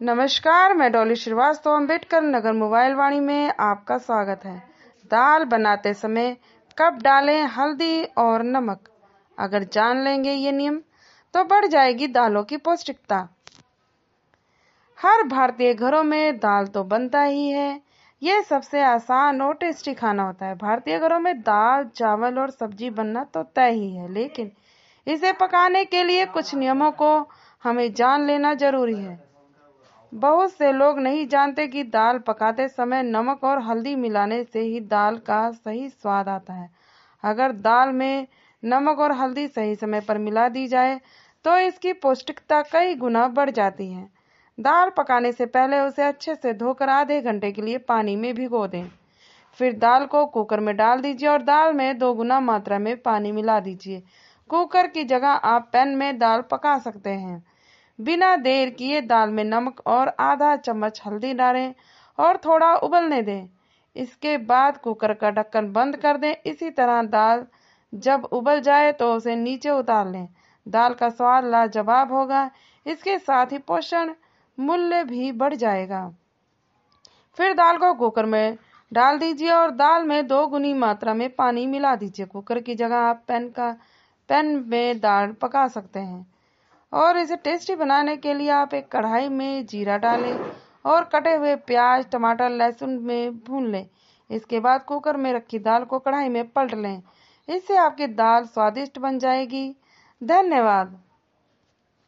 नमस्कार, मैं डॉली श्रीवास्तव अम्बेडकर नगर मोबाइल वाणी में आपका स्वागत है। दाल बनाते समय कब डालें हल्दी और नमक? अगर जान लेंगे ये नियम तो बढ़ जाएगी दालों की पौष्टिकता। हर भारतीय घरों में दाल तो बनता ही है। ये सबसे आसान और टेस्टी खाना होता है। भारतीय घरों में दाल, चावल और सब्जी बनना तो तय ही है, लेकिन इसे पकाने के लिए कुछ नियमों को हमें जान लेना जरूरी है। बहुत से लोग नहीं जानते कि दाल पकाते समय नमक और हल्दी मिलाने से ही दाल का सही स्वाद आता है। अगर दाल में नमक और हल्दी सही समय पर मिला दी जाए तो इसकी पौष्टिकता कई गुना बढ़ जाती है। दाल पकाने से पहले उसे अच्छे से धोकर आधे घंटे के लिए पानी में भिगो दें। फिर दाल को कुकर में डाल दीजिए और दाल में 2 गुना मात्रा में पानी मिला दीजिए। कुकर की जगह आप पैन में दाल पका सकते हैं। बिना देर किए दाल में नमक और आधा चम्मच हल्दी डालें और थोड़ा उबलने दें। इसके बाद कुकर का ढक्कन बंद कर दें। इसी तरह दाल जब उबल जाए तो उसे नीचे उतार लें। दाल का स्वाद लाजवाब होगा, इसके साथ ही पोषण मूल्य भी बढ़ जाएगा। फिर दाल को कुकर में डाल दीजिए और दाल में 2 गुनी मात्रा में पानी मिला दीजिए। कुकर की जगह आप पैन में दाल पका सकते हैं। और इसे टेस्टी बनाने के लिए आप एक कढ़ाई में जीरा डालें और कटे हुए प्याज, टमाटर, लहसुन में भून लें। इसके बाद कुकर में रखी दाल को कढ़ाई में पलट लें। इससे आपकी दाल स्वादिष्ट बन जाएगी। धन्यवाद।